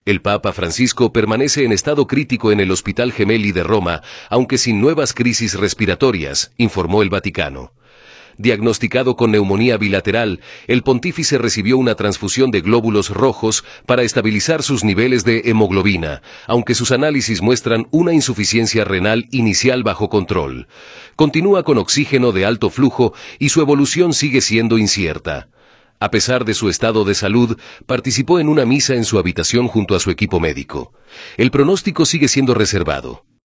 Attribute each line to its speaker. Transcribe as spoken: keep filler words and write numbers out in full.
Speaker 1: El Papa Francisco permanece en estado crítico en el Hospital Gemelli de Roma, aunque sin nuevas crisis respiratorias, informó el Vaticano. Diagnosticado con neumonía bilateral, el pontífice recibió una transfusión de glóbulos rojos para estabilizar sus niveles de hemoglobina, aunque sus análisis muestran una insuficiencia renal inicial bajo control. Continúa con oxígeno de alto flujo y su evolución sigue siendo incierta. A pesar de su estado de salud, participó en una misa en su habitación junto a su equipo médico. El pronóstico sigue siendo reservado.